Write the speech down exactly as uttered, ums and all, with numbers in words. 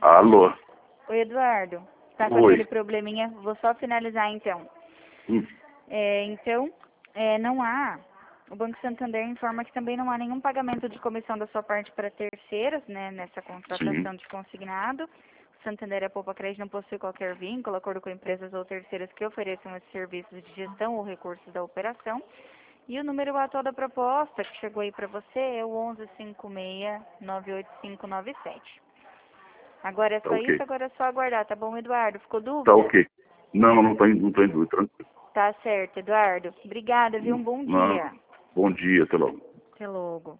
Alô? Oi, Eduardo. Tá com Oi. aquele probleminha? Vou só finalizar, então. Hum. É, então, é, não há... O Banco Santander informa que também não há nenhum pagamento de comissão da sua parte para terceiros, né, nessa Sim. contratação de consignado. O Santander e a Poupa Crédito não possui qualquer vínculo, acordo com empresas ou terceiras que ofereçam esses serviços de gestão ou recursos da operação. E o número atual da proposta, que chegou aí para você, é o onze cinco seis, nove oito cinco nove sete. Agora é Tá só ok. isso, agora é só aguardar, tá bom, Eduardo? Ficou Tá dúvida? ok. Não, não tô em, não tô em dúvida, tranquilo. Tá certo, Eduardo. Obrigada, viu? Um bom Não. dia. Bom dia, até logo. Até logo.